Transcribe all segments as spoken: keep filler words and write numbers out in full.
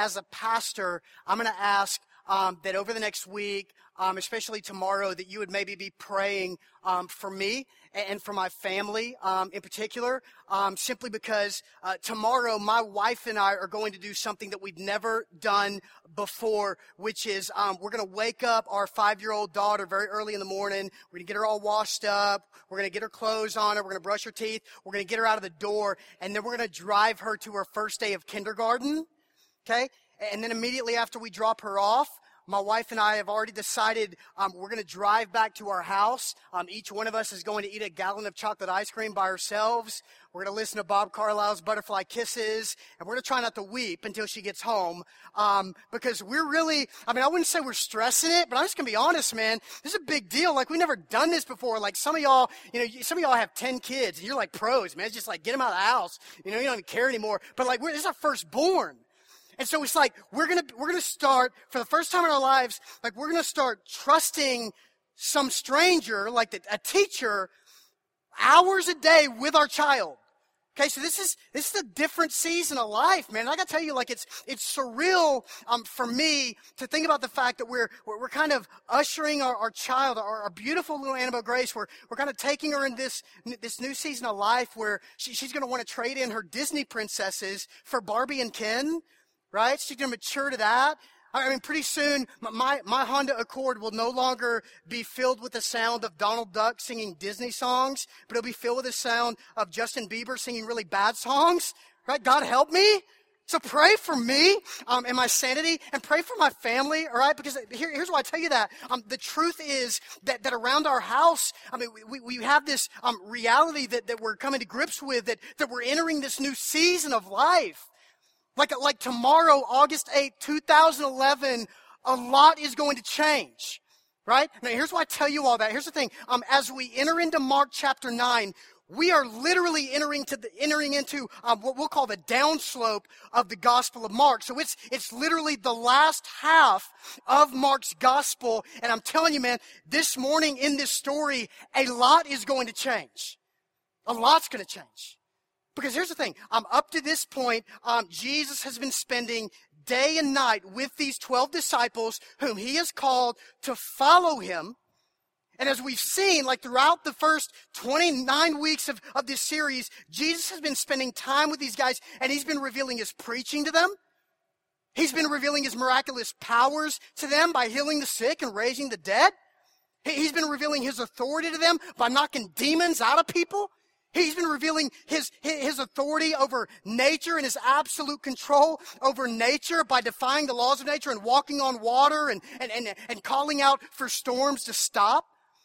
as a pastor, I'm going to ask um, that over the next week, um, especially tomorrow, that you would maybe be praying um, for me and for my family um, in particular, um, simply because uh, tomorrow my wife and I are going to do something that we've never done before, which is um, we're going to wake up our five-year-old daughter very early in the morning. We're going to get her all washed up. We're going to get her clothes on her. We're going to brush her teeth. We're going to get her out of the door, and then we're going to drive her to her first day of kindergarten, okay? And then immediately after we drop her off, my wife and I have already decided um, we're going to drive back to our house. Um, each one of us is going to eat a gallon of chocolate ice cream by ourselves. We're going to listen to Bob Carlyle's Butterfly Kisses, and we're going to try not to weep until she gets home um, because we're really, I mean, I wouldn't say we're stressing it, but I'm just going to be honest, man. This is a big deal. Like, we've never done this before. Like, some of y'all, you know, some of y'all have ten kids, and you're like pros, man. It's just like, get them out of the house. You know, you don't even care anymore. But, like, we're, this is our firstborn. And so it's like, we're going to, we're going to start, for the first time in our lives, like, we're going to start trusting some stranger, like the, a teacher, hours a day with our child. Okay, so this is, this is a different season of life, man. And I got to tell you, like, it's, it's surreal, um, for me to think about the fact that we're, we're, we're kind of ushering our, our child, our, our beautiful little Annabelle Grace, we're, we're kind of taking her in this, this new season of life where she, she's going to want to trade in her Disney princesses for Barbie and Ken. Right? She's going to mature to that. I mean, pretty soon, my, my Honda Accord will no longer be filled with the sound of Donald Duck singing Disney songs, but it'll be filled with the sound of Justin Bieber singing really bad songs. Right? God help me. So pray for me um, and my sanity, and pray for my family, all right? Because here, here's why I tell you that. Um, the truth is that, that around our house, I mean, we, we have this um, reality that, that we're coming to grips with, that, that we're entering this new season of life. Like, like tomorrow, August eighth, two thousand eleven, a lot is going to change, right? Now, here's why I tell you all that. Here's the thing. Um, as we enter into Mark chapter nine, we are literally entering to the, entering into um, what we'll call the downslope of the Gospel of Mark. So it's it's literally the last half of Mark's Gospel. And I'm telling you, man, this morning in this story, a lot is going to change. A lot's going to change. Because here's the thing, um, up to this point, um, Jesus has been spending day and night with these twelve disciples whom he has called to follow him. And as we've seen, like throughout the first twenty-nine weeks of, of this series, Jesus has been spending time with these guys, and he's been revealing his preaching to them. He's been revealing his miraculous powers to them by healing the sick and raising the dead. He's been revealing his authority to them by knocking demons out of people. He's been revealing his, his authority over nature and his absolute control over nature by defying the laws of nature and walking on water and, and, and, and calling out for storms to stop.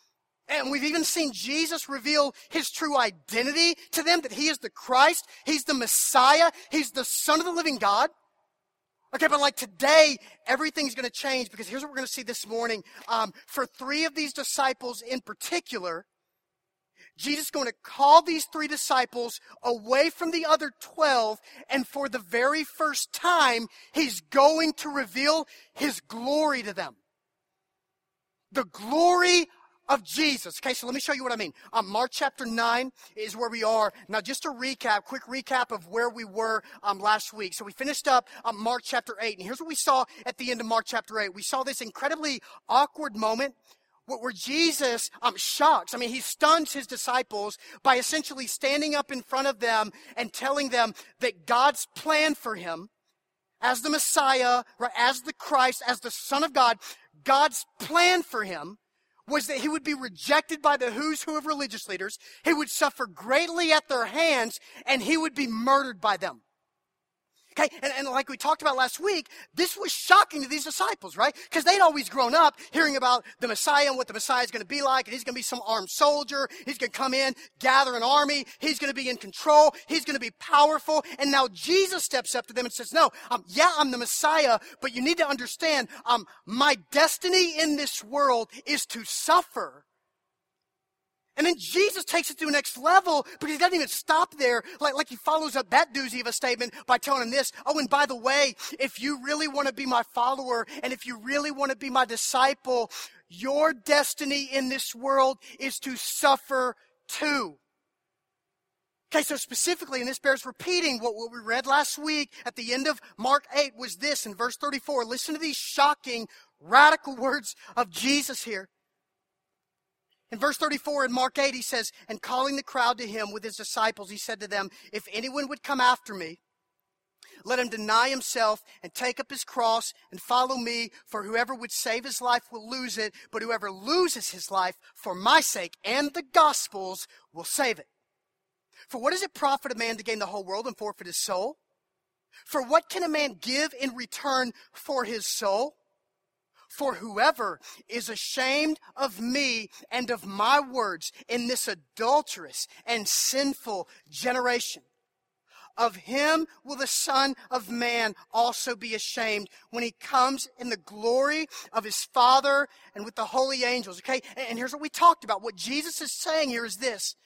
And we've even seen Jesus reveal his true identity to them, that he is the Christ, he's the Messiah, he's the Son of the living God. Okay, but like today, everything's going to change, because here's what we're going to see this morning. Um, for three of these disciples in particular, Jesus is going to call these three disciples away from the other twelve, and for the very first time, he's going to reveal his glory to them. The glory of Jesus. Okay, so let me show you what I mean. Um, Mark chapter nine is where we are. Now, just a recap, quick recap of where we were um, last week. So we finished up um, Mark chapter eight, and here's what we saw at the end of Mark chapter eight. We saw this incredibly awkward moment where Jesus um, shocks, I mean, he stuns his disciples by essentially standing up in front of them and telling them that God's plan for him as the Messiah, right, as the Christ, as the Son of God, God's plan for him was that he would be rejected by the who's who of religious leaders, he would suffer greatly at their hands, and he would be murdered by them. Okay, and, and like we talked about last week, this was shocking to these disciples, right? Because they'd always grown up hearing about the Messiah and what the Messiah is going to be like, and he's going to be some armed soldier, he's going to come in, gather an army, he's going to be in control, he's going to be powerful, and now Jesus steps up to them and says, no, um, yeah, I'm the Messiah, but you need to understand, um, my destiny in this world is to suffer. And then Jesus takes it to the next level, because he doesn't even stop there. Like, like he follows up that doozy of a statement by telling him this. Oh, and by the way, if you really want to be my follower, and if you really want to be my disciple, your destiny in this world is to suffer too. Okay, so specifically, and this bears repeating, what, what we read last week at the end of Mark eight was this in verse thirty-four. Listen to these shocking, radical words of Jesus here. In verse thirty-four in Mark eight, he says, and calling the crowd to him with his disciples, he said to them, if anyone would come after me, let him deny himself and take up his cross and follow me. For whoever would save his life will lose it, but whoever loses his life for my sake and the gospel's will save it. For what does it profit a man to gain the whole world and forfeit his soul? For what can a man give in return for his soul? For whoever is ashamed of me and of my words in this adulterous and sinful generation, of him will the Son of Man also be ashamed when he comes in the glory of his Father and with the holy angels. Okay, and here's what we talked about. What Jesus is saying here is this.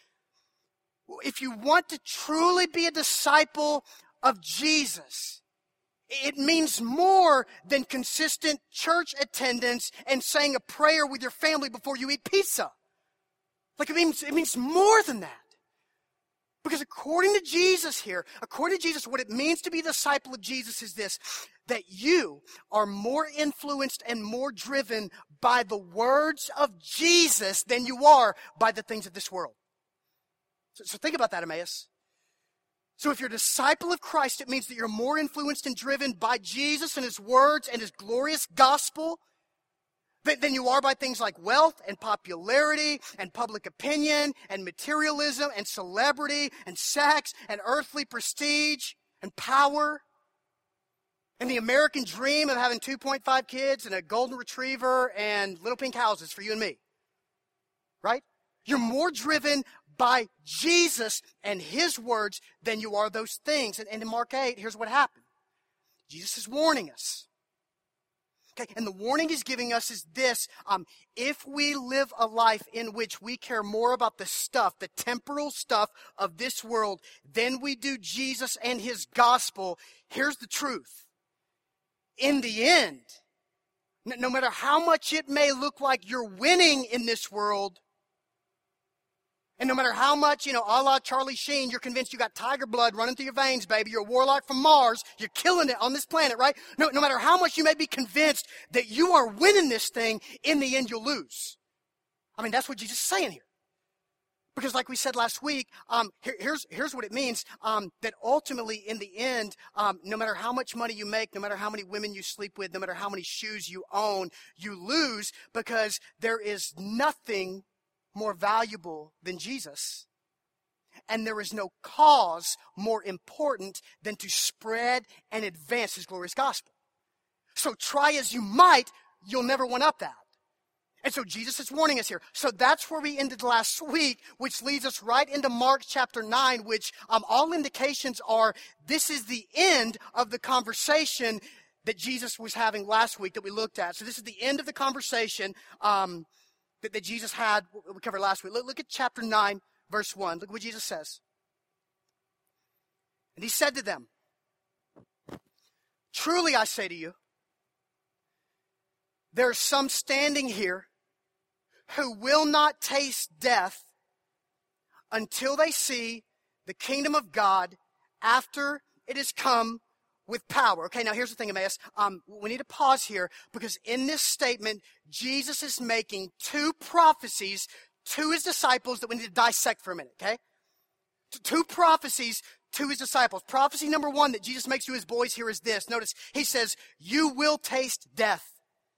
If you want to truly be a disciple of Jesus, it means more than consistent church attendance and saying a prayer with your family before you eat pizza. Like it means, it means more than that. Because according to Jesus here, according to Jesus, what it means to be a disciple of Jesus is this, that you are more influenced and more driven by the words of Jesus than you are by the things of this world. So, so think about that, Emmaus. So if you're a disciple of Christ, it means that you're more influenced and driven by Jesus and his words and his glorious gospel than, than you are by things like wealth and popularity and public opinion and materialism and celebrity and sex and earthly prestige and power and the American dream of having two point five kids and a golden retriever and little pink houses for you and me. Right? You're more driven by Jesus and his words than you are those things. And, and in Mark eight, here's what happened. Jesus is warning us. Okay, and the warning he's giving us is this. Um, if we live a life in which we care more about the stuff, the temporal stuff of this world, than we do Jesus and his gospel, here's the truth. In the end, no, no matter how much it may look like you're winning in this world, and no matter how much, you know, a la Charlie Sheen, you're convinced you got tiger blood running through your veins, baby. You're a warlock from Mars. You're killing it on this planet, right? No, no matter how much you may be convinced that you are winning this thing, in the end you'll lose. I mean, that's what Jesus is saying here. Because like we said last week, um, here, here's, here's what it means, um, that ultimately in the end, um, no matter how much money you make, no matter how many women you sleep with, no matter how many shoes you own, you lose because there is nothing more valuable than Jesus. And there is no cause more important than to spread and advance his glorious gospel. So try as you might, you'll never one up that. And so Jesus is warning us here. So that's where we ended last week, which leads us right into Mark chapter nine, which um, all indications are this is the end of the conversation that Jesus was having last week that we looked at. So this is the end of the conversation um, that, that Jesus had, we covered last week. Look, look at chapter nine, verse one. Look what Jesus says. And he said to them, truly I say to you, there are some standing here who will not taste death until they see the kingdom of God after it has come with power. Okay, now here's the thing, Emmaus. Um, we need to pause here because in this statement, Jesus is making two prophecies to his disciples that we need to dissect for a minute, okay? Two prophecies to his disciples. Prophecy number one that Jesus makes to his boys here is this. Notice, he says, you will taste death.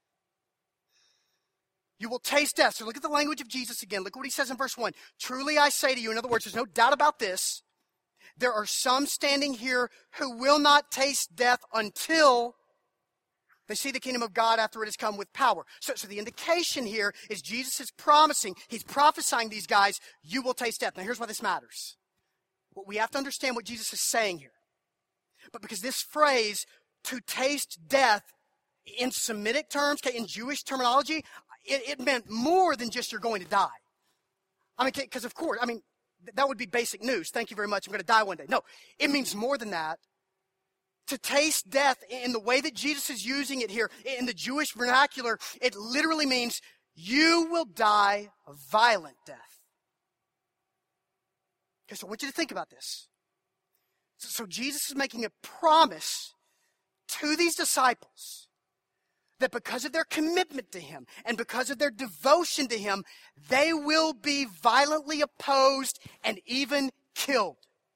You will taste death. So look at the language of Jesus again. Look what he says in verse one. Truly I say to you, in other words, there's no doubt about this. There are some standing here who will not taste death until they see the kingdom of God after it has come with power. So, so the indication here is Jesus is promising, he's prophesying these guys, you will taste death. Now here's why this matters. Well, we have to understand what Jesus is saying here. But because this phrase, to taste death, in Semitic terms, okay, in Jewish terminology, it, it meant more than just you're going to die. I mean, because of course, I mean, that would be basic news. Thank you very much. I'm going to die one day. No, it means more than that. To taste death in the way that Jesus is using it here, in the Jewish vernacular, it literally means you will die a violent death. Okay, so I want you to think about this. So, so Jesus is making a promise to these disciples that because of their commitment to him and because of their devotion to him, they will be violently opposed and even killed.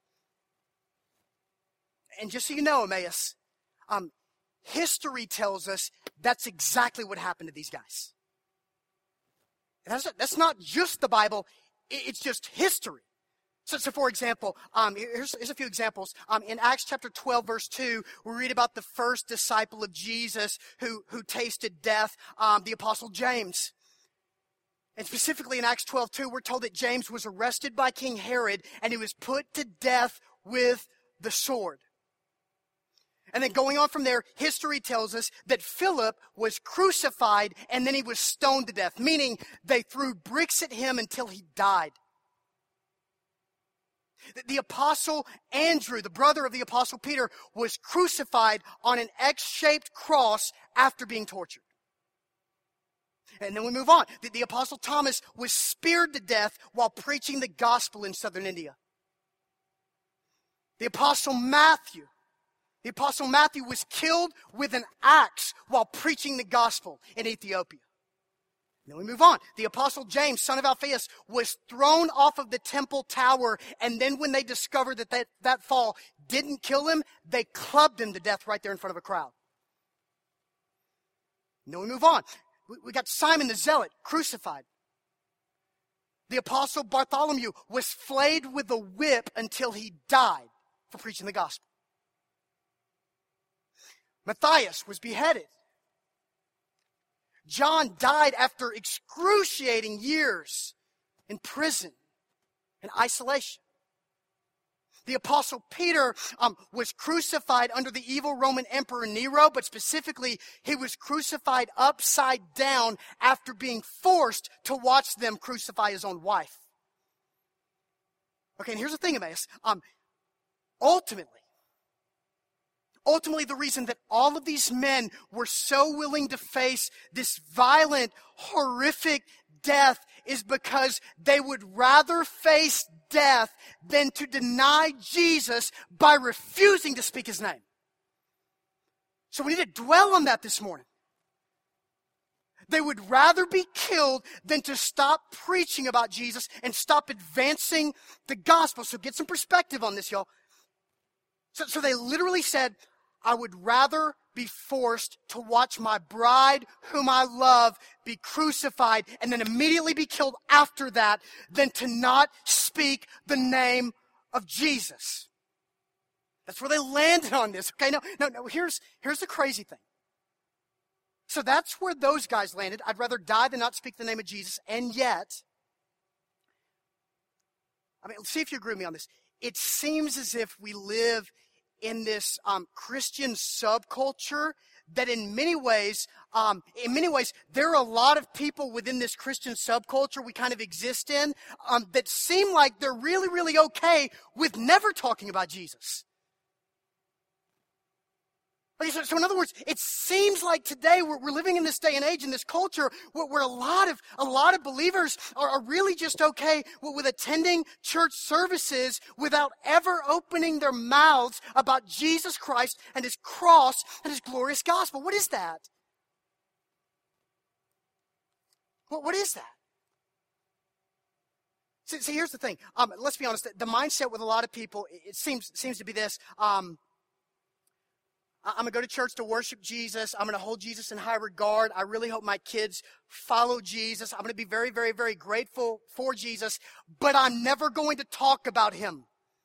And just so you know, Emmaus, um, history tells us that's exactly what happened to these guys. And that's, that's not just the Bible, it's just history. So, so for example, um, here's, here's a few examples. Um, in Acts chapter twelve, verse two, we read about the first disciple of Jesus who, who tasted death, um, the apostle James. And specifically in Acts twelve, two, we're told that James was arrested by King Herod and he was put to death with the sword. And then going on from there, history tells us that Philip was crucified and then he was stoned to death, meaning they threw bricks at him until he died. The apostle Andrew, the brother of the apostle Peter, was crucified on an X-shaped cross after being tortured. And then we move on. The, the apostle Thomas was speared to death while preaching the gospel in southern India. The apostle Matthew, the apostle Matthew was killed with an axe while preaching the gospel in Ethiopia. Then we move on. The apostle James, son of Alphaeus, was thrown off of the temple tower, and then when they discovered that that, that fall didn't kill him, they clubbed him to death right there in front of a crowd. And then we move on. We, we got Simon the Zealot crucified. The apostle Bartholomew was flayed with a whip until he died for preaching the gospel. Matthias was beheaded. John died after excruciating years in prison and isolation. The apostle Peter um, was crucified under the evil Roman emperor Nero, but specifically, he was crucified upside down after being forced to watch them crucify his own wife. Okay, and here's the thing, Emmaus. Um, ultimately, Ultimately, the reason that all of these men were so willing to face this violent, horrific death is because they would rather face death than to deny Jesus by refusing to speak his name. So we need to dwell on that this morning. They would rather be killed than to stop preaching about Jesus and stop advancing the gospel. So get some perspective on this, y'all. So, so they literally said, I would rather be forced to watch my bride, whom I love, be crucified and then immediately be killed after that than to not speak the name of Jesus. That's where they landed on this. Okay, no, no, no. Here's, here's the crazy thing. So that's where those guys landed. I'd rather die than not speak the name of Jesus. And yet, I mean, let's see if you agree with me on this. It seems as if we live in this um, Christian subculture that in many ways, um, in many ways, there are a lot of people within this Christian subculture we kind of exist in um, that seem like they're really, really okay with never talking about Jesus. Okay, so, so in other words, it seems like today we're, we're living in this day and age in this culture where, where a lot of a lot of believers are, are really just okay with, with attending church services without ever opening their mouths about Jesus Christ and his cross and his glorious gospel. What is that? What, what is that? See, see here's the thing. Um, let's be honest. The, the mindset with a lot of people, it seems seems to be this. Um, I'm going to go to church to worship Jesus. I'm going to hold Jesus in high regard. I really hope my kids follow Jesus. I'm going to be very, very, very grateful for Jesus, but I'm never going to talk about him.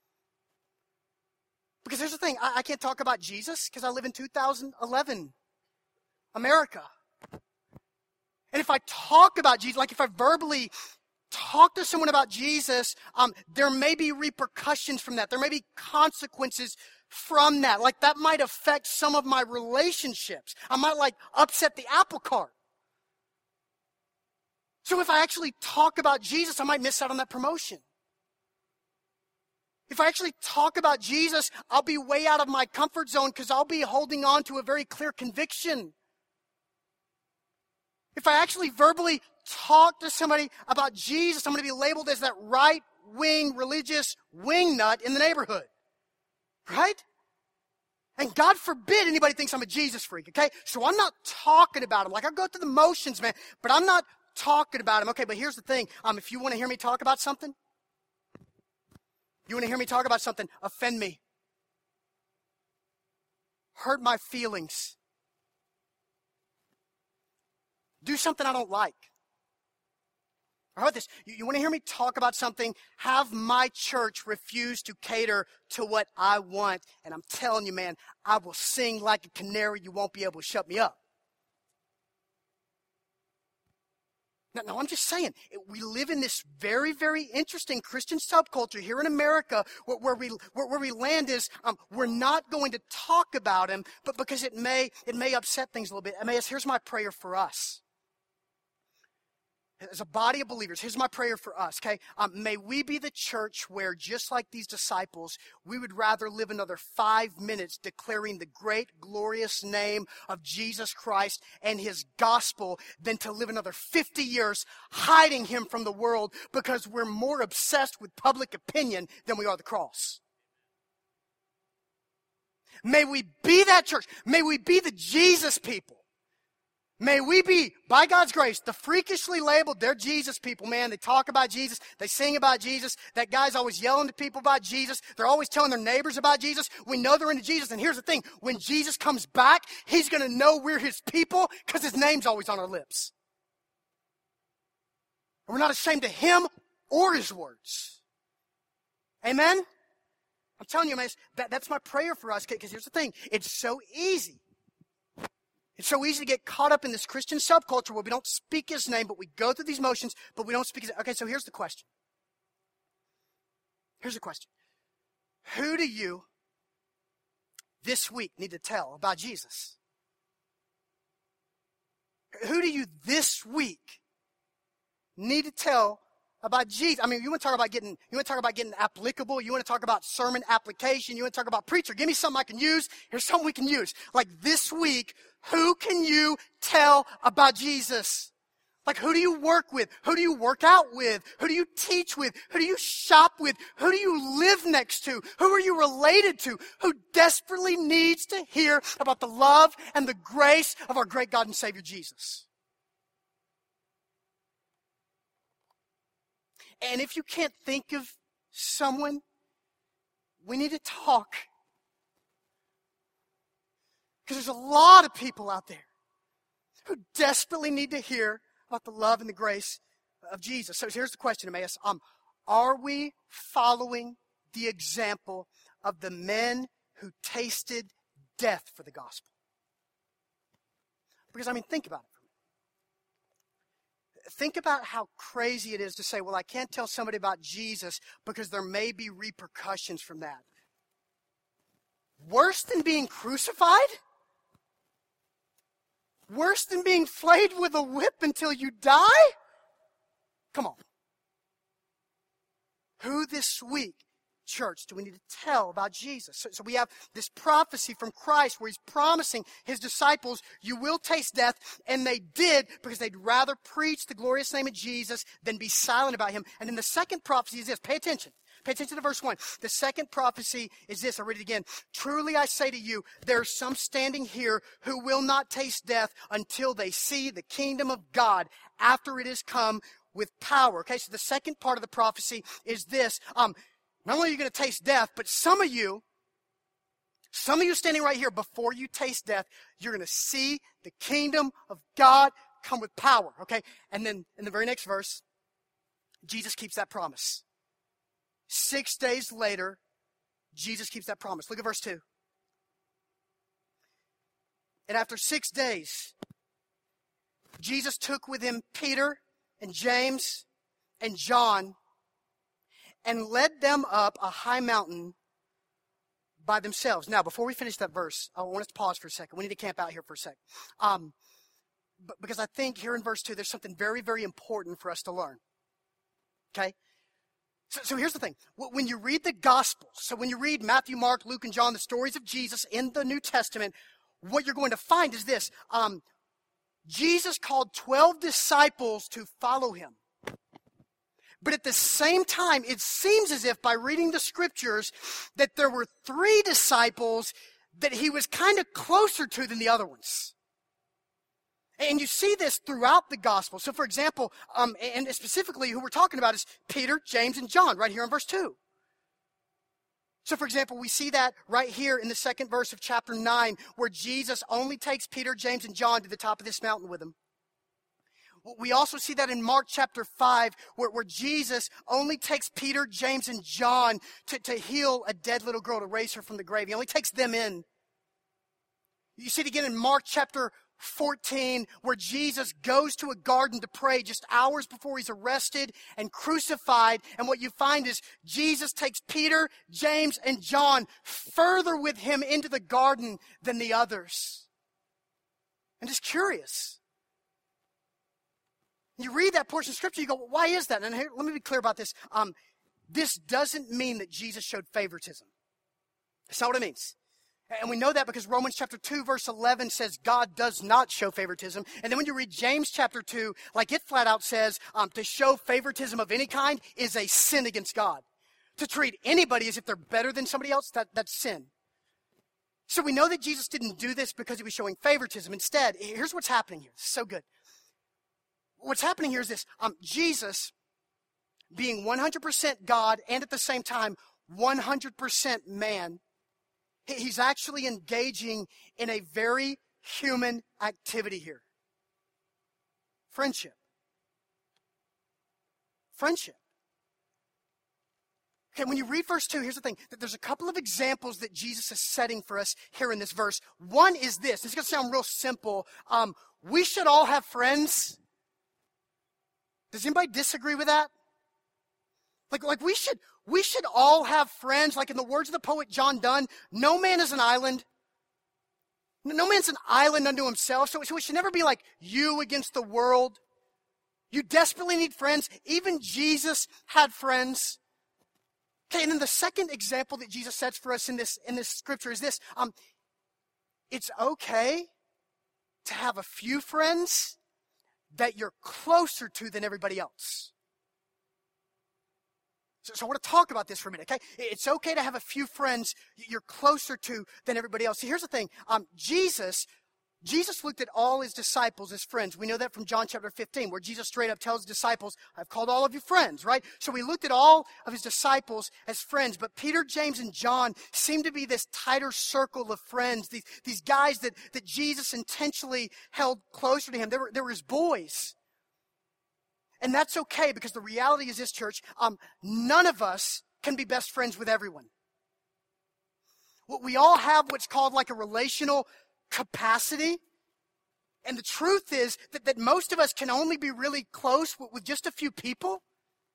Because here's the thing. I, I can't talk about Jesus because I live in two thousand eleven America. And if I talk about Jesus, like if I verbally talk to someone about Jesus, um, there may be repercussions from that. There may be consequences from that. Like that might affect some of my relationships. I might like upset the apple cart. So if I actually talk about Jesus, I might miss out on that promotion. If I actually talk about Jesus, I'll be way out of my comfort zone because I'll be holding on to a very clear conviction. If I actually verbally talk to somebody about Jesus, I'm going to be labeled as that right right-wing religious wingnut in the neighborhood. Right? And God forbid anybody thinks I'm a Jesus freak, okay? So I'm not talking about him. Like, I go through the motions, man, but I'm not talking about him. Okay, but here's the thing. Um, if you want to hear me talk about something, you want to hear me talk about something, offend me. Hurt my feelings. Do something I don't like. How about this? You, you want to hear me talk about something? Have my church refuse to cater to what I want. And I'm telling you, man, I will sing like a canary. You won't be able to shut me up. Now, no, I'm just saying, we live in this very, very interesting Christian subculture here in America where, where we where, where we land is um, we're not going to talk about him, but because it may it may upset things a little bit. I mean, here's my prayer for us. As a body of believers, here's my prayer for us, okay? Um, may we be the church where, just like these disciples, we would rather live another five minutes declaring the great, glorious name of Jesus Christ and his gospel than to live another fifty years hiding him from the world because we're more obsessed with public opinion than we are the cross. May we be that church. May we be the Jesus people. May we be, by God's grace, the freakishly labeled, they're Jesus people, man. They talk about Jesus. They sing about Jesus. That guy's always yelling to people about Jesus. They're always telling their neighbors about Jesus. We know they're into Jesus. And here's the thing. When Jesus comes back, he's going to know we're his people because his name's always on our lips. And we're not ashamed of him or his words. Amen? I'm telling you, man, that, that's my prayer for us because here's the thing. It's so easy. It's so easy to get caught up in this Christian subculture where we don't speak his name, but we go through these motions, but we don't speak his name. Okay, so here's the question. Here's the question. Who do you this week need to tell about Jesus? Who do you this week need to tell about Jesus? I mean, you want to talk about getting, you want to talk about getting applicable. You want to talk about sermon application. You want to talk about preacher. Give me something I can use. Here's something we can use. Like this week, who can you tell about Jesus? Like, who do you work with? Who do you work out with? Who do you teach with? Who do you shop with? Who do you live next to? Who are you related to? Who desperately needs to hear about the love and the grace of our great God and Savior Jesus? And if you can't think of someone, we need to talk. Because there's a lot of people out there who desperately need to hear about the love and the grace of Jesus. So here's the question, Emmaus. Um, are we following the example of the men who tasted death for the gospel? Because, I mean, think about it. Think about how crazy it is to say, well, I can't tell somebody about Jesus because there may be repercussions from that. Worse than being crucified? Worse than being flayed with a whip until you die? Come on. Who this week, church, do we need to tell about Jesus? So, so we have this prophecy from Christ where he's promising his disciples, you will taste death, and they did because they'd rather preach the glorious name of Jesus than be silent about him. And then the second prophecy is this. Pay attention. Pay attention to verse one. The second prophecy is this. I'll read it again. Truly I say to you, there are some standing here who will not taste death until they see the kingdom of God after it has come with power. Okay, so the second part of the prophecy is this. Um, not only are you going to taste death, but some of you, some of you standing right here, before you taste death, you're going to see the kingdom of God come with power. Okay, and then in the very next verse, Jesus keeps that promise. Six days later, Jesus keeps that promise. Look at verse two. And after six days, Jesus took with him Peter and James and John and led them up a high mountain by themselves. Now, before we finish that verse, I want us to pause for a second. We need to camp out here for a second. Um, but because I think here in verse two, there's something very, very important for us to learn. Okay? So, so here's the thing. When you read the Gospels, so when you read Matthew, Mark, Luke, and John, the stories of Jesus in the New Testament, what you're going to find is this. Um, Jesus called twelve disciples to follow him. But at the same time, it seems as if by reading the scriptures that there were three disciples that he was kind of closer to than the other ones. And you see this throughout the gospel. So for example, um, and specifically who we're talking about is Peter, James, and John right here in verse two. So for example, we see that right here in the second verse of chapter nine, where Jesus only takes Peter, James, and John to the top of this mountain with him. We also see that in Mark chapter five, where, where Jesus only takes Peter, James, and John to, to heal a dead little girl, to raise her from the grave. He only takes them in. You see it again in Mark chapter fourteen, where Jesus goes to a garden to pray just hours before he's arrested and crucified. And what you find is Jesus takes Peter, James, and John further with him into the garden than the others. I'm just curious. You read that portion of scripture, you go, well, why is that? And here, let me be clear about this. Um, this doesn't mean that Jesus showed favoritism. That's not what it means. And we know that because Romans chapter two, verse eleven says God does not show favoritism. And then when you read James chapter two, like it flat out says, um, to show favoritism of any kind is a sin against God. To treat anybody as if they're better than somebody else, that, that's sin. So we know that Jesus didn't do this because he was showing favoritism. Instead, here's what's happening here. This is so good. What's happening here is this. Um, Jesus, being one hundred percent God and at the same time one hundred percent man, he's actually engaging in a very human activity here. Friendship. Friendship. Okay, when you read verse two, here's the thing. That there's a couple of examples that Jesus is setting for us here in this verse. One is this. It's going to sound real simple. Um, we should all have friends. Does anybody disagree with that? Like, like we should, we should all have friends. Like in the words of the poet John Donne, no man is an island. No man's an island unto himself. So, so we should never be like you against the world. You desperately need friends. Even Jesus had friends. Okay, and then the second example that Jesus sets for us in this in this scripture is this. Um, it's okay to have a few friends that you're closer to than everybody else. So, so I want to talk about this for a minute, okay? It's okay to have a few friends you're closer to than everybody else. See, here's the thing. Um, Jesus, Jesus looked at all his disciples as friends. We know that from John chapter fifteen, where Jesus straight up tells his disciples, I've called all of you friends, right? So we looked at all of his disciples as friends, but Peter, James, and John seem to be this tighter circle of friends, these, these guys that, that Jesus intentionally held closer to him. They were, they were his boys. And that's okay, because the reality is this, church, um, none of us can be best friends with everyone. We all have what's called like a relational capacity. And the truth is that, that most of us can only be really close with, with just a few people.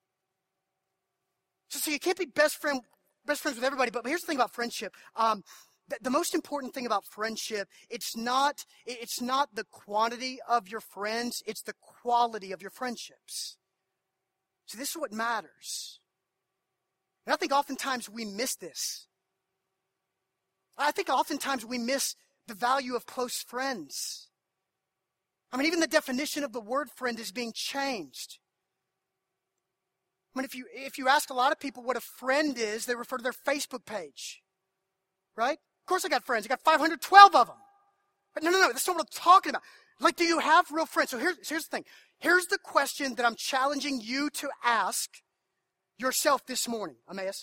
So, so you can't be best friend, best friends with everybody. But here's the thing about friendship. Um, the, the most important thing about friendship, it's not, it's not the quantity of your friends, it's the quality of your friendships. So this is what matters. And I think oftentimes we miss this. I think oftentimes we miss the value of close friends. I mean, even the definition of the word friend is being changed. I mean, if you if you ask a lot of people what a friend is, they refer to their Facebook page, right? Of course I got friends. I got five hundred twelve of them. But no, no, no, that's not what I'm talking about. Like, do you have real friends? So here's, so here's the thing. Here's the question that I'm challenging you to ask yourself this morning, Emmaus.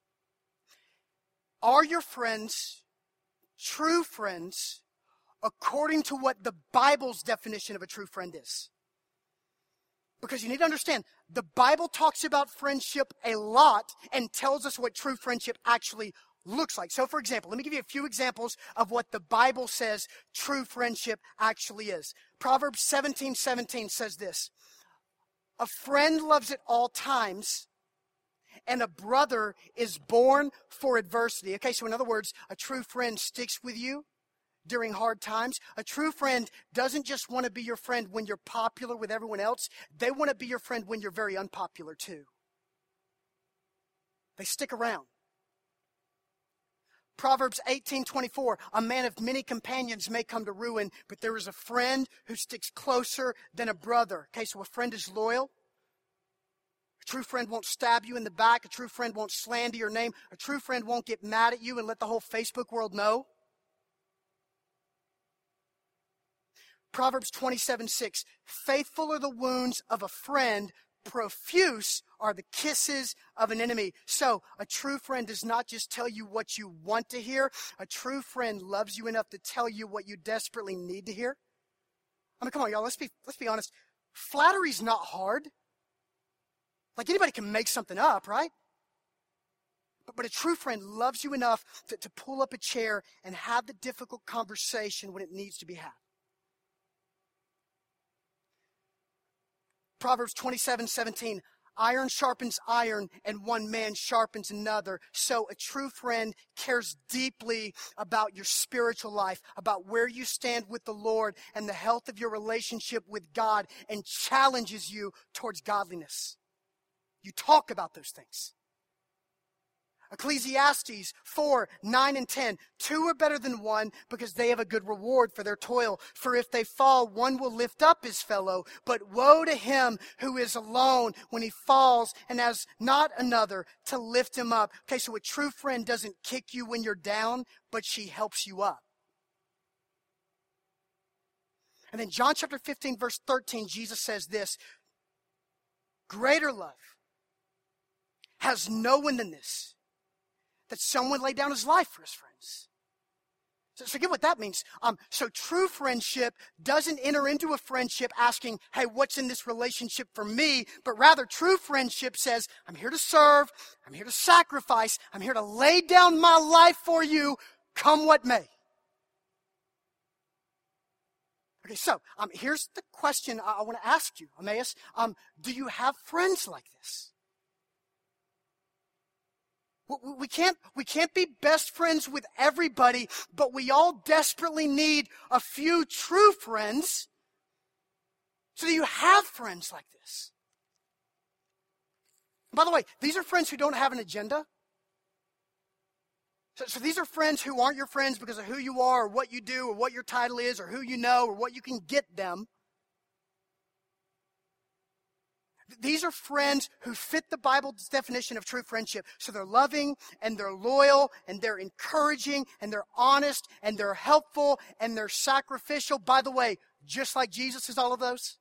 Are your friends true friends according to what the Bible's definition of a true friend is? Because you need to understand, the Bible talks about friendship a lot and tells us what true friendship actually looks like. So for example, let me give you a few examples of what the Bible says true friendship actually is. Proverbs seventeen seventeen says this: a friend loves at all times, and a brother is born for adversity. Okay, so in other words, a true friend sticks with you during hard times. A true friend doesn't just want to be your friend when you're popular with everyone else. They want to be your friend when you're very unpopular too. They stick around. Proverbs eighteen twenty-four, a man of many companions may come to ruin, but there is a friend who sticks closer than a brother. Okay, so a friend is loyal. A true friend won't stab you in the back. A true friend won't slander your name. A true friend won't get mad at you and let the whole Facebook world know. Proverbs twenty-seven six, faithful are the wounds of a friend, profuse are the kisses of an enemy. So a true friend does not just tell you what you want to hear. A true friend loves you enough to tell you what you desperately need to hear. I mean, come on, y'all, let's be, let's be honest. Flattery's not hard. Like anybody can make something up, right? But, but a true friend loves you enough to, to pull up a chair and have the difficult conversation when it needs to be had. Proverbs twenty-seven seventeen, iron sharpens iron and one man sharpens another. So a true friend cares deeply about your spiritual life, about where you stand with the Lord and the health of your relationship with God, and challenges you towards godliness. You talk about those things. Ecclesiastes four, nine, and ten. Two are better than one because they have a good reward for their toil. For if they fall, one will lift up his fellow. But woe to him who is alone when he falls and has not another to lift him up. Okay, so a true friend doesn't kick you when you're down, but she helps you up. And then John chapter fifteen, verse thirteen, Jesus says this, greater love has no one than this, that someone laid down his life for his friends. So, so get what that means. Um, so true friendship doesn't enter into a friendship asking, hey, what's in this relationship for me? But rather, true friendship says, I'm here to serve, I'm here to sacrifice, I'm here to lay down my life for you, come what may. Okay, so um, here's the question I, I want to ask you, Emmaus. Um, do you have friends like this? We can't, we can't be best friends with everybody, but we all desperately need a few true friends. So do you have friends like this? By the way, these are friends who don't have an agenda. So, so these are friends who aren't your friends because of who you are or what you do or what your title is or who you know or what you can get them. These are friends who fit the Bible's definition of true friendship. So they're loving and they're loyal and they're encouraging and they're honest and they're helpful and they're sacrificial. By the way, just like Jesus is all of those.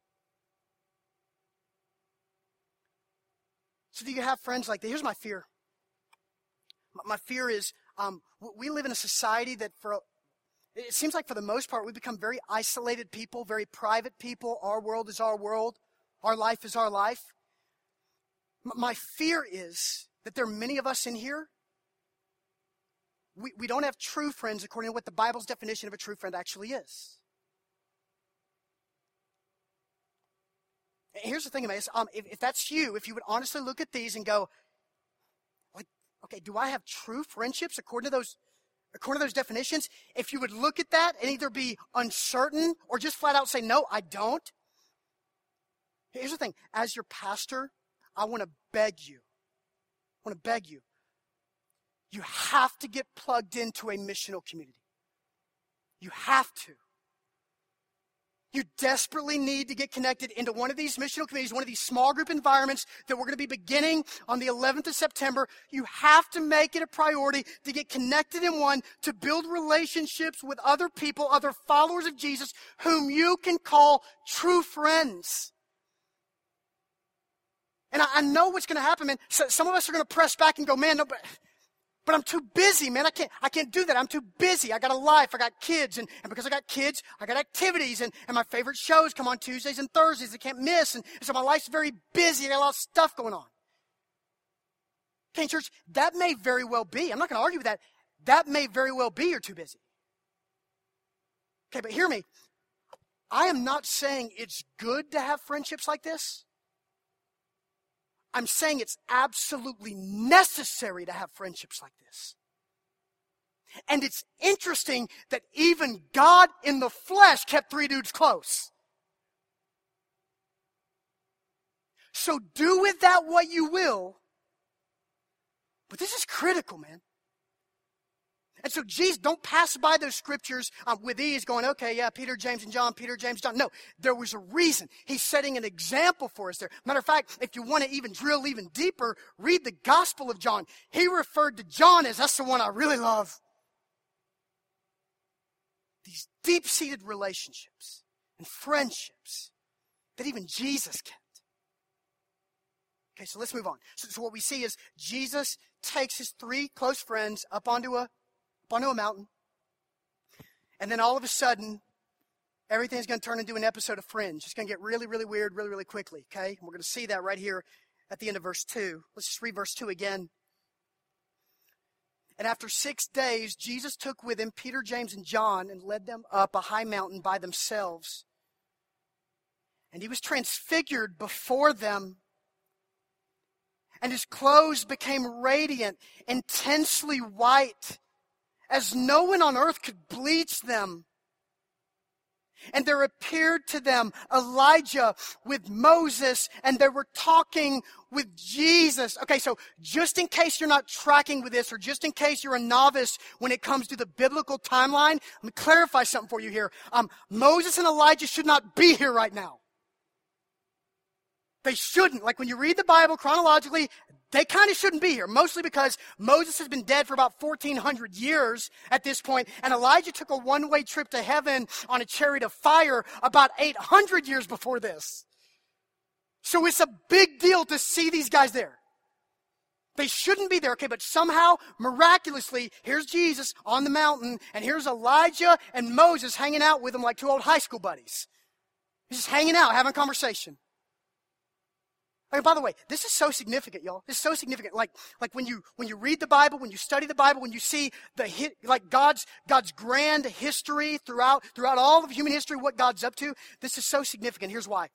So do you have friends like that? Here's my fear. My fear is um, we live in a society that for it seems like for the most part we become very isolated people, very private people. Our world is our world. Our life is our life. My fear is that there are many of us in here, we, we don't have true friends according to what the Bible's definition of a true friend actually is. Here's the thing, Emmaus. Um, if, if that's you, if you would honestly look at these and go, like, okay, do I have true friendships according to those according to those definitions? If you would look at that and either be uncertain or just flat out say, no, I don't. Here's the thing. As your pastor, I want to beg you. I want to beg you. You have to get plugged into a missional community. You have to. You desperately need to get connected into one of these missional communities, one of these small group environments that we're going to be beginning on the eleventh of September. You have to make it a priority to get connected in one, to build relationships with other people, other followers of Jesus, whom you can call true friends. And I, I know what's going to happen, man. So, some of us are going to press back and go, man, no, but, but I'm too busy, man. I can't, I can't do that. I'm too busy. I got a life. I got kids. And, and because I got kids, I got activities. And, and my favorite shows come on Tuesdays and Thursdays. I can't miss. And, and so my life's very busy. I got a lot of stuff going on. Okay, church, that may very well be. I'm not going to argue with that. That may very well be you're too busy. Okay, but hear me. I am not saying it's good to have friendships like this. I'm saying it's absolutely necessary to have friendships like this. And it's interesting that even God in the flesh kept three dudes close. So do with that what you will. But this is critical, man. And so Jesus, don't pass by those scriptures um, with ease going, okay, yeah, Peter, James, and John, Peter, James, John. No, there was a reason. He's setting an example for us there. Matter of fact, if you want to even drill even deeper, read the Gospel of John. He referred to John as, that's the one I really love. These deep-seated relationships and friendships that even Jesus kept. Okay, so let's move on. So, so what we see is Jesus takes his three close friends up onto a up onto a mountain. And then all of a sudden, everything's going to turn into an episode of Fringe. It's going to get really, really weird really, really quickly, okay? And we're going to see that right here at the end of verse two. Let's just read verse two again. And after six days, Jesus took with him Peter, James, and John and led them up a high mountain by themselves. And he was transfigured before them. And his clothes became radiant, intensely white, as no one on earth could bleach them. And there appeared to them Elijah with Moses, and they were talking with Jesus. Okay, so just in case you're not tracking with this, or just in case you're a novice when it comes to the biblical timeline, let me clarify something for you here. Um, Moses and Elijah should not be here right now. They shouldn't. Like when you read the Bible chronologically, they kind of shouldn't be here. Mostly because Moses has been dead for about fourteen hundred years at this point, and Elijah took a one-way trip to heaven on a chariot of fire about eight hundred years before this. So it's a big deal to see these guys there. They shouldn't be there, okay, but somehow, miraculously, here's Jesus on the mountain, and here's Elijah and Moses hanging out with him like two old high school buddies. He's just hanging out, having a conversation. And by the way, this is so significant, y'all. This is so significant. Like, like when you when you read the Bible, when you study the Bible, when you see the hit, like God's God's grand history throughout throughout all of human history, what God's up to, this is so significant. Here's why.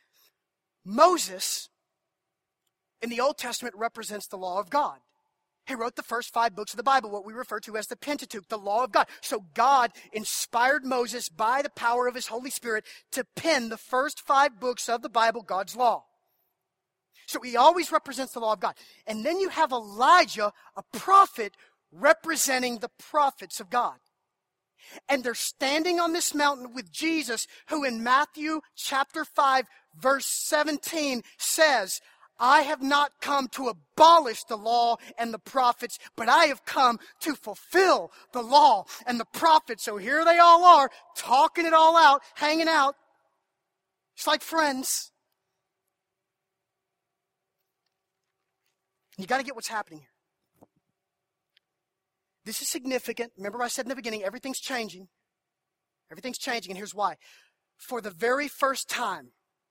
Moses in the Old Testament represents the law of God. He wrote the first five books of the Bible, what we refer to as the Pentateuch, the law of God. So God inspired Moses by the power of his Holy Spirit to pen the first five books of the Bible, God's law. So he always represents the law of God. And then you have Elijah, a prophet, representing the prophets of God. And they're standing on this mountain with Jesus, who in Matthew chapter five, verse seventeen says, I have not come to abolish the law and the prophets, but I have come to fulfill the law and the prophets. So here they all are, talking it all out, hanging out. It's like friends. You got to get what's happening here. This is significant. Remember I said in the beginning, everything's changing. Everything's changing, and here's why. For the very first time,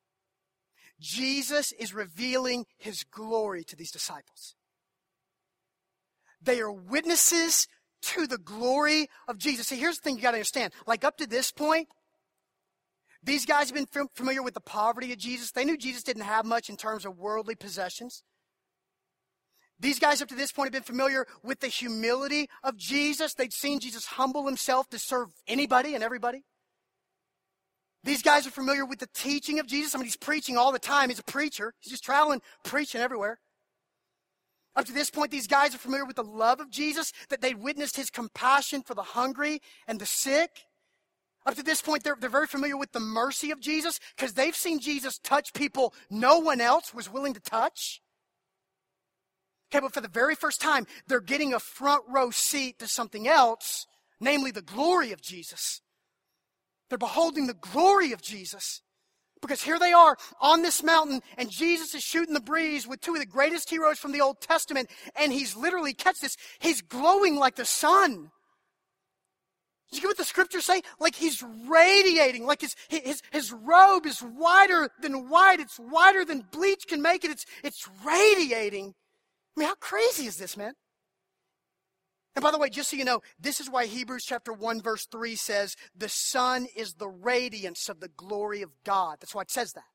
Jesus is revealing his glory to these disciples. They are witnesses to the glory of Jesus. See, here's the thing you got to understand. Like up to this point, these guys have been familiar with the poverty of Jesus. They knew Jesus didn't have much in terms of worldly possessions. These guys up to this point have been familiar with the humility of Jesus. They'd seen Jesus humble himself to serve anybody and everybody. These guys are familiar with the teaching of Jesus. I mean, he's preaching all the time. He's a preacher. He's just traveling, preaching everywhere. Up to this point, these guys are familiar with the love of Jesus, that they'd witnessed his compassion for the hungry and the sick. Up to this point, they're, they're very familiar with the mercy of Jesus because they've seen Jesus touch people no one else was willing to touch. Okay, but for the very first time, they're getting a front row seat to something else, namely the glory of Jesus. They're beholding the glory of Jesus. Because here they are on this mountain, and Jesus is shooting the breeze with two of the greatest heroes from the Old Testament, and he's literally, catch this, he's glowing like the sun. Did you get what the scriptures say? Like he's radiating, like his, his, his robe is whiter than white, it's whiter than bleach can make it, it's, it's radiating. I mean, how crazy is this, man? And by the way, just so you know, this is why Hebrews chapter one verse three says, the sun is the radiance of the glory of God. That's why it says that.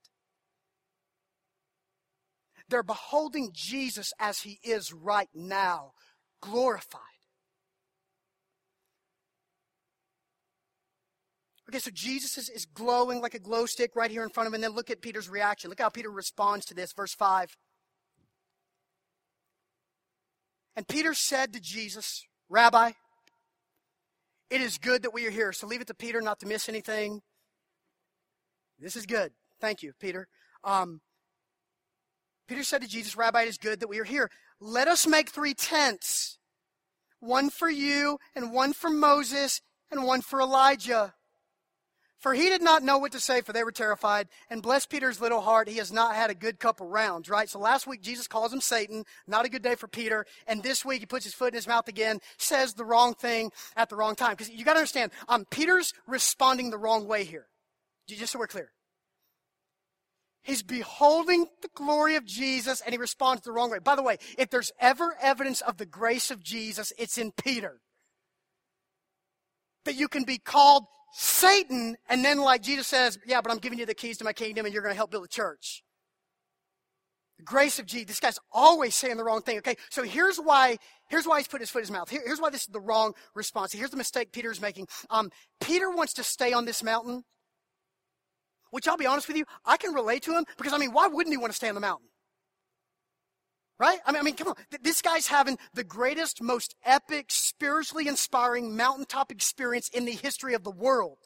They're beholding Jesus as he is right now, glorified. Okay, so Jesus is, is glowing like a glow stick right here in front of him. And then look at Peter's reaction. Look how Peter responds to this, verse five. And Peter said to Jesus, Rabbi, It is good that we are here. So leave it to Peter not to miss anything. This is good. Thank you, Peter. Um, Peter said to Jesus, Rabbi, it is good that we are here. Let us make three tents. One for you, and one for Moses, and one for Elijah. For he did not know what to say, for they were terrified. And bless Peter's little heart, he has not had a good couple rounds, right? So last week, Jesus calls him Satan. Not a good day for Peter. And this week, he puts his foot in his mouth again, says the wrong thing at the wrong time. Because you got to understand, um, Peter's responding the wrong way here. Just so we're clear. He's beholding the glory of Jesus, and he responds the wrong way. By the way, if there's ever evidence of the grace of Jesus, it's in Peter. That you can be called Satan, and then like Jesus says, yeah, but I'm giving you the keys to my kingdom, and you're going to help build a church. The grace of Jesus. This guy's always saying the wrong thing. Okay, so here's why. Here's why he's put his foot in his mouth. Here, here's why this is the wrong response. Here's the mistake Peter's making. Um, Peter wants to stay on this mountain. Which I'll be honest with you, I can relate to him because, I mean, why wouldn't he want to stay on the mountain? Right? I mean, I mean, come on. This guy's having the greatest, most epic, spiritually inspiring mountaintop experience in the history of the world.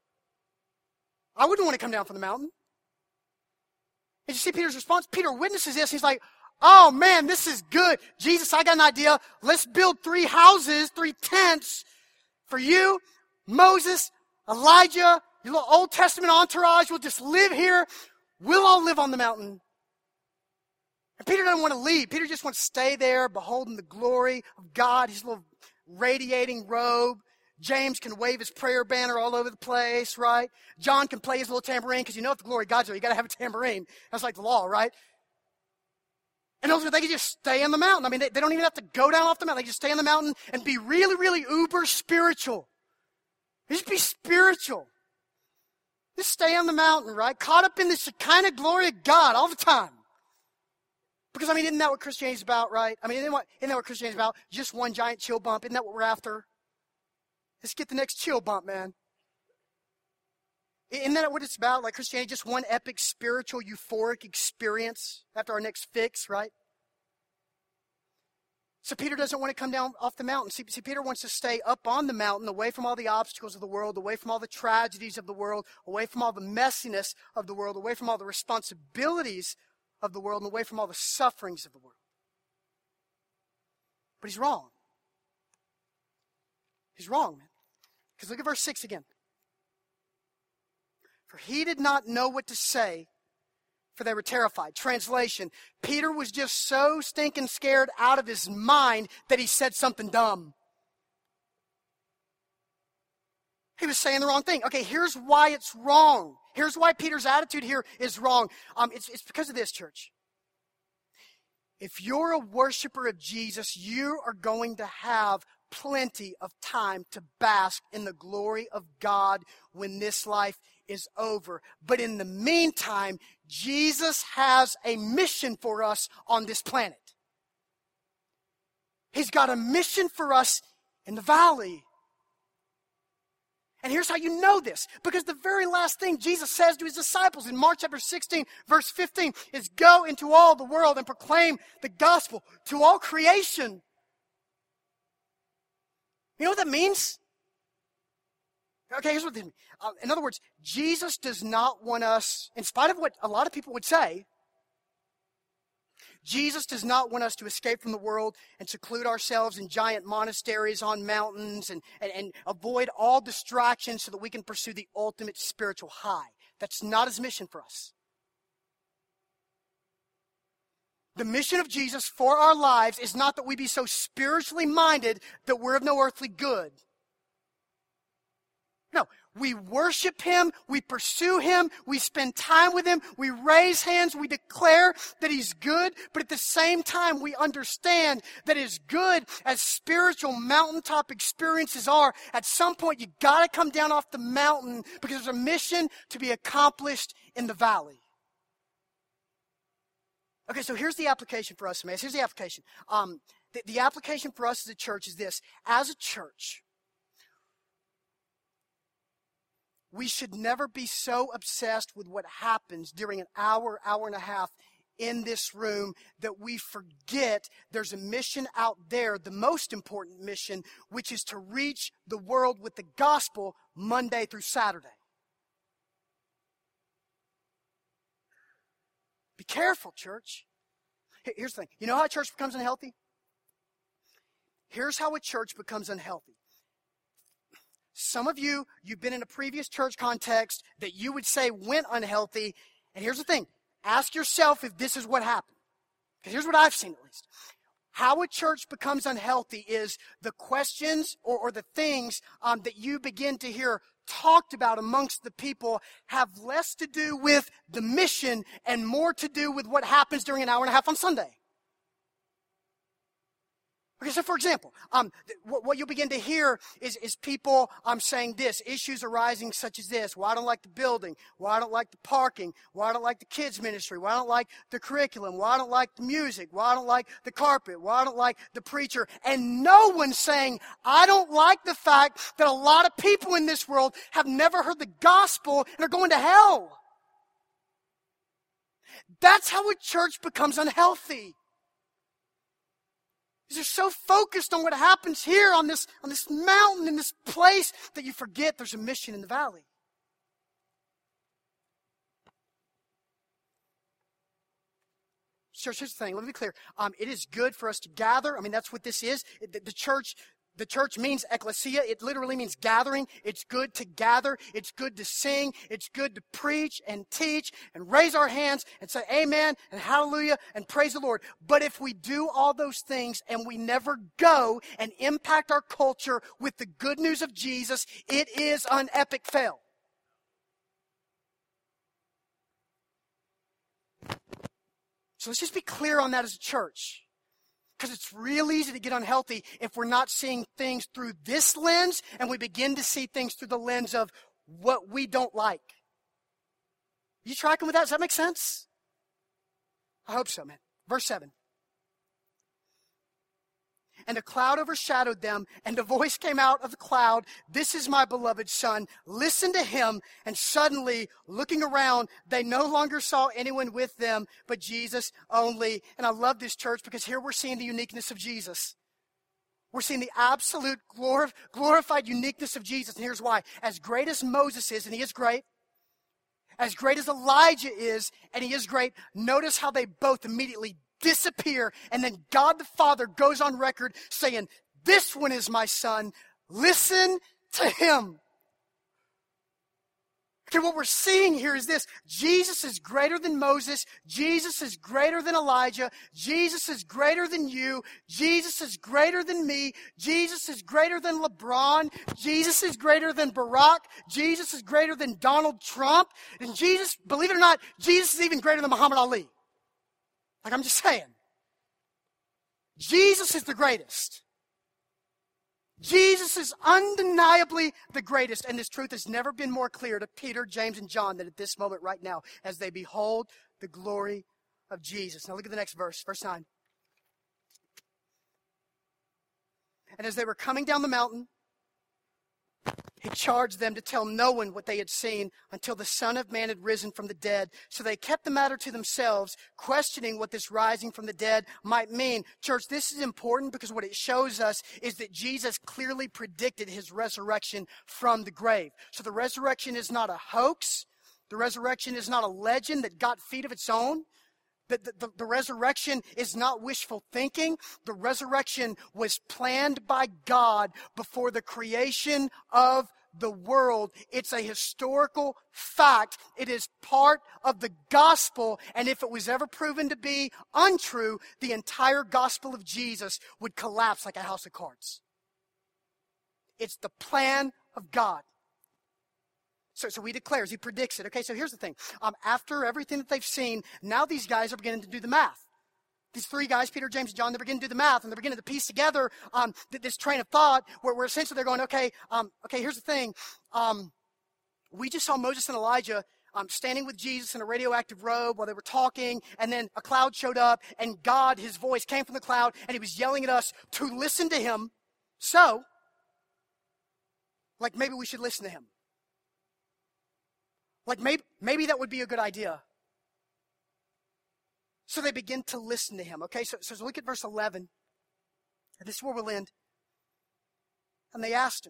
I wouldn't want to come down from the mountain. Did you see Peter's response? Peter witnesses this. He's like, oh, man, this is good. Jesus, I got an idea. Let's build three houses, three tents for you, Moses, Elijah, your little Old Testament entourage will just live here. We'll all live on the mountain. And Peter doesn't want to leave. Peter just wants to stay there, beholding the glory of God, his little radiating robe. James can wave his prayer banner all over the place, right? John can play his little tambourine, because you know if the glory of God's there, you got to have a tambourine. That's like the law, right? And those, they can just stay on the mountain. I mean, they, they don't even have to go down off the mountain. They can just stay on the mountain and be really, really uber spiritual. Just be spiritual. Just stay on the mountain, right? Caught up in this kind of glory of God all the time. Because, I mean, isn't that what Christianity's about, right? I mean, isn't, what, isn't that what Christianity's about? Just one giant chill bump. Isn't that what we're after? Let's get the next chill bump, man. Isn't that what it's about? Like Christianity, just one epic, spiritual, euphoric experience after our next fix, right? So Peter doesn't want to come down off the mountain. See, see, Peter wants to stay up on the mountain, away from all the obstacles of the world, away from all the tragedies of the world, away from all the messiness of the world, away from all the responsibilities of the world, and away from all the sufferings of the world. But he's wrong. He's wrong, man. Because look at verse six again. For he did not know what to say, for they were terrified. Translation, Peter was just so stinking scared out of his mind that he said something dumb. He was saying the wrong thing. Okay, here's why it's wrong. Here's why Peter's attitude here is wrong. Um, it's, it's because of this, church. If you're a worshiper of Jesus, you are going to have plenty of time to bask in the glory of God when this life is over. But in the meantime, Jesus has a mission for us on this planet. He's got a mission for us in the valley. And here's how you know this. Because the very last thing Jesus says to his disciples in Mark chapter sixteen, verse fifteen, is go into all the world and proclaim the gospel to all creation. You know what that means? Okay, here's what this means. Uh, in other words, Jesus does not want us, in spite of what a lot of people would say, Jesus does not want us to escape from the world and seclude ourselves in giant monasteries on mountains and, and, and avoid all distractions so that we can pursue the ultimate spiritual high. That's not his mission for us. The mission of Jesus for our lives is not that we be so spiritually minded that we're of no earthly good. No, we worship him, we pursue him, we spend time with him, we raise hands, we declare that he's good, but at the same time we understand that as good as spiritual mountaintop experiences are, at some point you gotta come down off the mountain because there's a mission to be accomplished in the valley. Okay, so here's the application for us, man. Here's the application. Um, the, the application for us as a church is this. As a church, we should never be so obsessed with what happens during an hour, hour and a half in this room that we forget there's a mission out there, the most important mission, which is to reach the world with the gospel Monday through Saturday. Be careful, church. Here's the thing. You know how a church becomes unhealthy? Here's how a church becomes unhealthy. Some of you, you've been in a previous church context that you would say went unhealthy. And here's the thing. Ask yourself if this is what happened. Because here's what I've seen at least. How a church becomes unhealthy is the questions or, or the things um, that you begin to hear talked about amongst the people have less to do with the mission and more to do with what happens during an hour and a half on Sunday. Okay, so for example, um, what, what you'll begin to hear is, is people um, saying this, issues arising such as this. Well, I don't like the building. Well, I don't like the parking. Well, I don't like the kids ministry. Well, I don't like the curriculum. Well, I don't like the music. Well, I don't like the carpet. Well, I don't like the preacher. And no one's saying, I don't like the fact that a lot of people in this world have never heard the gospel and are going to hell. That's how a church becomes unhealthy. Because you're so focused on what happens here on this, on this mountain, in this place, that you forget there's a mission in the valley. Church, here's the thing. Let me be clear. Um, it is good for us to gather. I mean, that's what this is. The, the church... The church means ecclesia. It literally means gathering. It's good to gather. It's good to sing. It's good to preach and teach and raise our hands and say amen and hallelujah and praise the Lord. But if we do all those things and we never go and impact our culture with the good news of Jesus, it is an epic fail. So let's just be clear on that as a church. Because it's real easy to get unhealthy if we're not seeing things through this lens and we begin to see things through the lens of what we don't like. You tracking with that? Does that make sense? I hope so, man. Verse seven. And a cloud overshadowed them, and a voice came out of the cloud, "This is my beloved Son. Listen to him." And suddenly, looking around, they no longer saw anyone with them, but Jesus only. And I love this, church, because here we're seeing the uniqueness of Jesus. We're seeing the absolute glor- glorified uniqueness of Jesus. And here's why. As great as Moses is, and he is great, as great as Elijah is, and he is great, notice how they both immediately disappear, and then God the Father goes on record saying, "This one is my Son. Listen to him." Okay, what we're seeing here is this. Jesus is greater than Moses. Jesus is greater than Elijah. Jesus is greater than you. Jesus is greater than me. Jesus is greater than LeBron. Jesus is greater than Barack. Jesus is greater than Donald Trump. And Jesus, believe it or not, Jesus is even greater than Muhammad Ali. Like, I'm just saying. Jesus is the greatest. Jesus is undeniably the greatest. And this truth has never been more clear to Peter, James, and John than at this moment right now as they behold the glory of Jesus. Now look at the next verse, verse nine. And as they were coming down the mountain, he charged them to tell no one what they had seen until the Son of Man had risen from the dead. So they kept the matter to themselves, questioning what this rising from the dead might mean. Church, this is important because what it shows us is that Jesus clearly predicted his resurrection from the grave. So the resurrection is not a hoax. The resurrection is not a legend that got feet of its own. The, the, the resurrection is not wishful thinking. The resurrection was planned by God before the creation of the world. It's a historical fact. It is part of the gospel. And if it was ever proven to be untrue, the entire gospel of Jesus would collapse like a house of cards. It's the plan of God. So, so he declares, he predicts it. Okay, so here's the thing. Um, after everything that they've seen, now these guys are beginning to do the math. These three guys, Peter, James, and John, they're beginning to do the math, and they're beginning to piece together um, this train of thought where, where essentially they're going, okay, um, okay, here's the thing. Um, we just saw Moses and Elijah um, standing with Jesus in a radioactive robe while they were talking, and then a cloud showed up, and God, his voice came from the cloud, and he was yelling at us to listen to him. So, like, maybe we should listen to him. Like, maybe, maybe that would be a good idea. So they begin to listen to him. Okay, so, so look at verse eleven. This is where we'll end. And they asked him,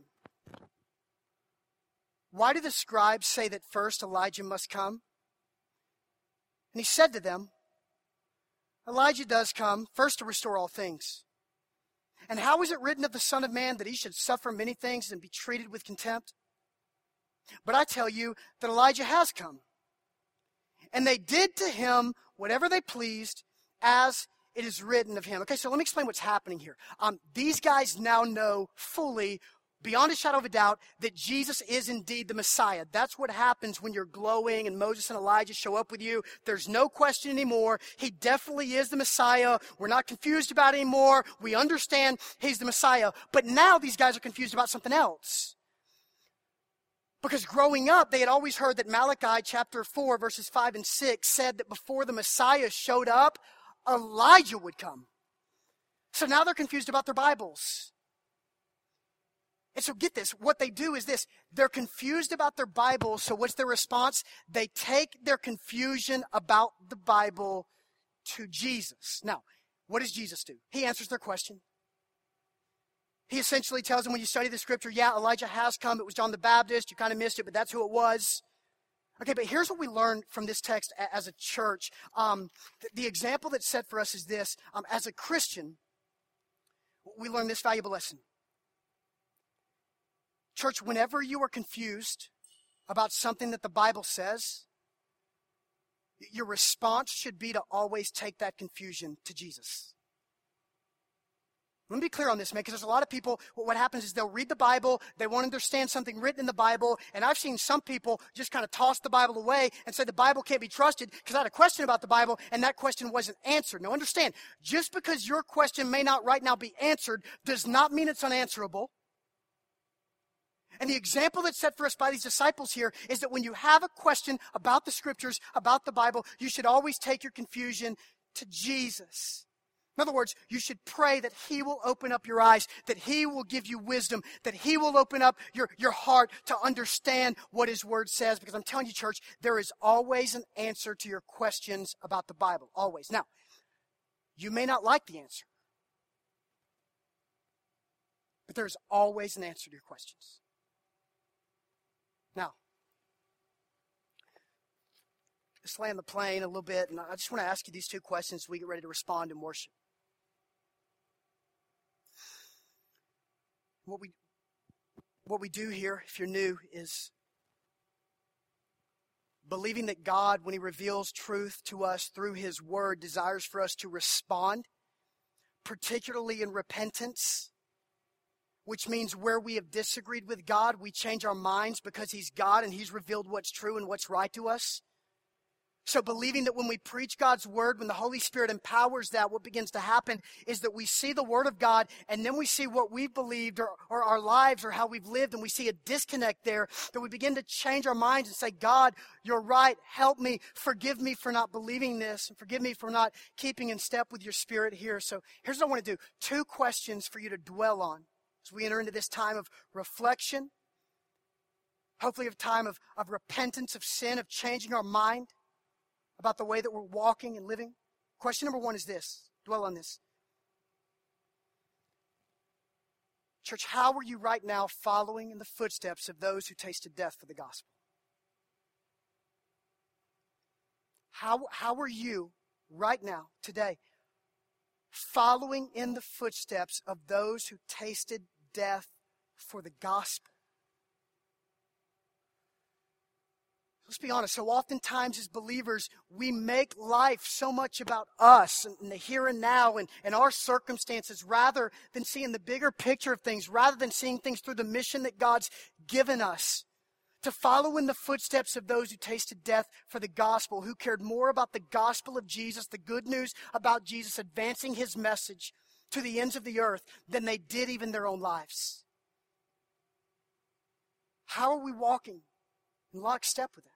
why do the scribes say that first Elijah must come? And he said to them, Elijah does come first to restore all things. And how is it written of the Son of Man that he should suffer many things and be treated with contempt? But I tell you that Elijah has come. And they did to him whatever they pleased, as it is written of him. Okay, so let me explain what's happening here. Um, these guys now know fully, beyond a shadow of a doubt, that Jesus is indeed the Messiah. That's what happens when you're glowing and Moses and Elijah show up with you. There's no question anymore. He definitely is the Messiah. We're not confused about it anymore. We understand he's the Messiah. But now these guys are confused about something else. Because growing up, they had always heard that Malachi chapter four, verses five and six said that before the Messiah showed up, Elijah would come. So now they're confused about their Bibles. And so get this, what they do is this, they're confused about their Bible, so what's their response? They take their confusion about the Bible to Jesus. Now, what does Jesus do? He answers their question. He essentially tells them when you study the scripture, yeah, Elijah has come, it was John the Baptist, you kind of missed it, but that's who it was. Okay, but here's what we learn from this text as a church. Um, the, the example that's set for us is this. Um, as a Christian, we learn this valuable lesson. Church, whenever you are confused about something that the Bible says, your response should be to always take that confusion to Jesus. Let me be clear on this, man, because there's a lot of people, what happens is they'll read the Bible, they won't understand something written in the Bible, and I've seen some people just kind of toss the Bible away and say the Bible can't be trusted because I had a question about the Bible and that question wasn't answered. Now understand, just because your question may not right now be answered does not mean it's unanswerable. And the example that's set for us by these disciples here is that when you have a question about the scriptures, about the Bible, you should always take your confusion to Jesus. In other words, you should pray that he will open up your eyes, that he will give you wisdom, that he will open up your, your heart to understand what his word says. Because I'm telling you, church, there is always an answer to your questions about the Bible. Always. Now, you may not like the answer, but there's always an answer to your questions. Now, let's land the plane a little bit, and I just want to ask you these two questions as we get ready to respond in worship. What we, what we do here, if you're new, is believing that God, when he reveals truth to us through his word, desires for us to respond, particularly in repentance, which means where we have disagreed with God, we change our minds because he's God and he's revealed what's true and what's right to us. So believing that when we preach God's word, when the Holy Spirit empowers that, what begins to happen is that we see the word of God and then we see what we've believed or, or our lives or how we've lived, and we see a disconnect there, that we begin to change our minds and say, God, you're right. Help me. Forgive me for not believing this, and forgive me for not keeping in step with your spirit here. So here's what I want to do. Two questions for you to dwell on as we enter into this time of reflection, hopefully a time of, of repentance of sin, of changing our mind about the way that we're walking and living. Question number one is this. Dwell on this. Church, how are you right now following in the footsteps of those who tasted death for the gospel? How, how are you right now, today, following in the footsteps of those who tasted death for the gospel? Let's be honest, so oftentimes as believers, we make life so much about us and the here and now and, and our circumstances rather than seeing the bigger picture of things, rather than seeing things through the mission that God's given us. To follow in the footsteps of those who tasted death for the gospel, who cared more about the gospel of Jesus, the good news about Jesus, advancing his message to the ends of the earth than they did even their own lives. How are we walking in lockstep with that?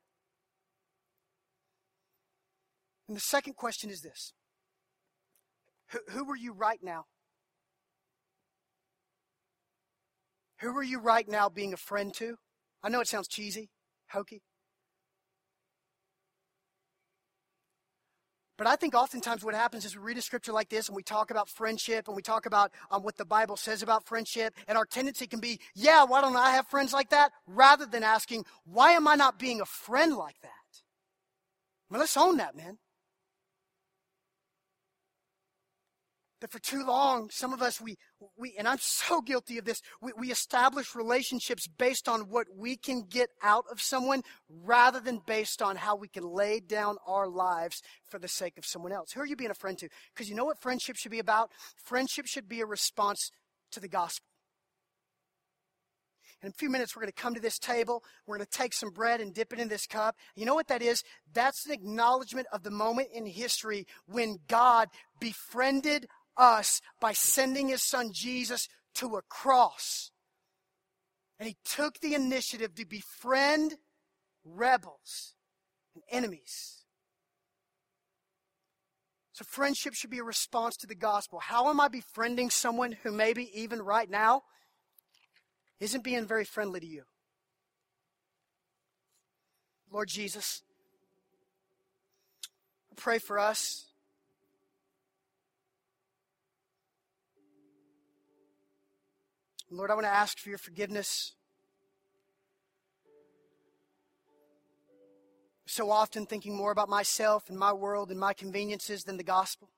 And the second question is this. Who, who are you right now? Who are you right now being a friend to? I know it sounds cheesy, hokey. But I think oftentimes what happens is we read a scripture like this and we talk about friendship and we talk about um, what the Bible says about friendship. And our tendency can be, yeah, why don't I have friends like that? Rather than asking, why am I not being a friend like that? I mean, let's own that, man. That for too long, some of us, we, we and I'm so guilty of this, we, we establish relationships based on what we can get out of someone rather than based on how we can lay down our lives for the sake of someone else. Who are you being a friend to? Because you know what friendship should be about? Friendship should be a response to the gospel. In a few minutes, we're going to come to this table. We're going to take some bread and dip it in this cup. You know what that is? That's an acknowledgement of the moment in history when God befriended us by sending his son Jesus to a cross. And he took the initiative to befriend rebels and enemies. So friendship should be a response to the gospel. How am I befriending someone who maybe even right now isn't being very friendly to you? Lord Jesus, I pray for us. Lord, I want to ask for your forgiveness. So often thinking more about myself and my world and my conveniences than the gospel.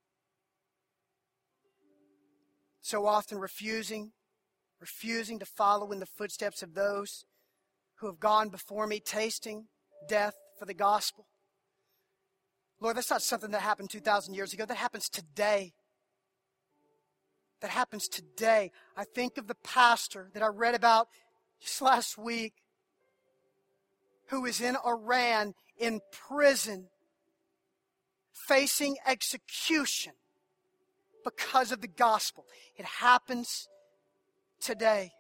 So often refusing, refusing to follow in the footsteps of those who have gone before me, tasting death for the gospel. Lord, that's not something that happened two thousand years ago. That happens today. That happens today. I think of the pastor that I read about just last week who is in Iran in prison facing execution because of the gospel. It happens today.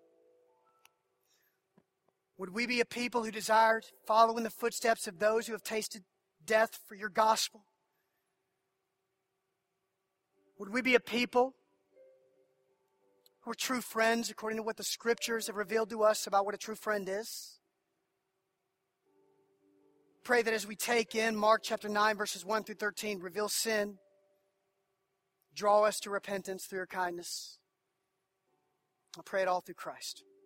Would we be a people who desire to follow in the footsteps of those who have tasted death for your gospel? Would we be a people who are true friends according to what the scriptures have revealed to us about what a true friend is? Pray that as we take in Mark chapter nine, verses one through thirteen, reveal sin, draw us to repentance through your kindness. I pray it all through Christ.